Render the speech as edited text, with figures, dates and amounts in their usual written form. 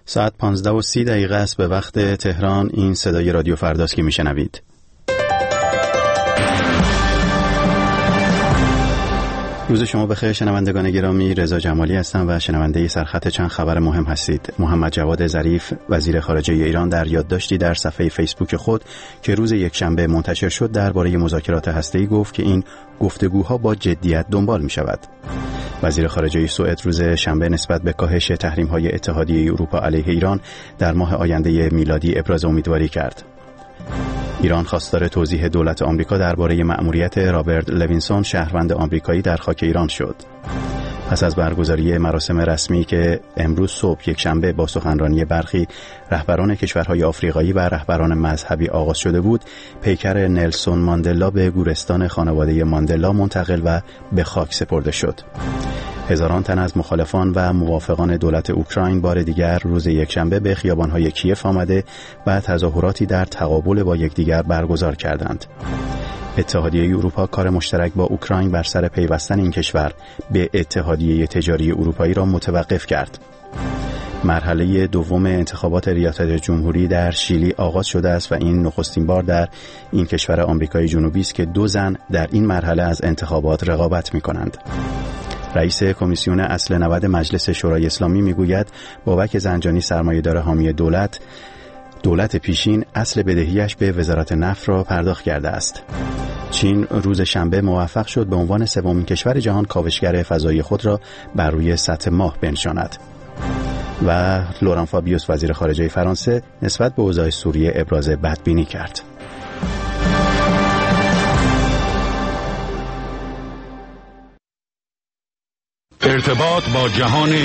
ساعت 15:30 است به وقت تهران. این صدای رادیو فرداست که میشنوید. روز شما بخیر شنوندگان گرامی. رضا جمالی هستم و شنونده سرخط چند خبر مهم هستید. محمد جواد ظریف وزیر خارجه ایران در یادداشتی در صفحه فیسبوک خود که روز یکشنبه منتشر شد درباره مذاکرات هسته‌ای گفت که این گفتگوها با جدیت دنبال می شود. وزیر خارجه سوئد روز شنبه نسبت به کاهش تحریم‌های اتحادیه اروپا علیه ایران در ماه آینده میلادی ابراز امیدواری کرد. ایران خواستار توضیح دولت آمریکا درباره مأموریت رابرت لوینسون شهروند آمریکایی در خاک ایران شد. پس از برگزاری مراسم رسمی که امروز صبح یکشنبه با سخنرانی برخی رهبران کشورهای آفریقایی و رهبران مذهبی آغاز شده بود، پیکر نلسون ماندلا به گورستان خانواده ماندلا منتقل و به خاک سپرده شد. هزاران تن از مخالفان و موافقان دولت اوکراین بار دیگر روز یکشنبه به خیابان‌های کیف آمده و تظاهراتی در تقابل با یکدیگر برگزار کردند. اتحادیه اروپا کار مشترک با اوکراین بر سر پیوستن این کشور به اتحادیه تجاری اروپایی را متوقف کرد. مرحله دوم انتخابات ریاست جمهوری در شیلی آغاز شده است و این نخستین بار در این کشور آمریکای جنوبی است که 2 زن در این مرحله از انتخابات رقابت می‌کنند. رئیس کمیسیون اصل 90 مجلس شورای اسلامی میگوید بابک زنجانی سرمایه‌دار حامی دولت پیشین اصل بدهیش به وزارت نفت را پرداخت کرده است. چین روز شنبه موفق شد به عنوان 3مین کشور جهان کاوشگر فضایی خود را بر روی سطح ماه بنشاند. و لوران فابیوس وزیر خارجه فرانسه نسبت به اوضاع سوریه ابراز بدبینی کرد. ارتباط با جهان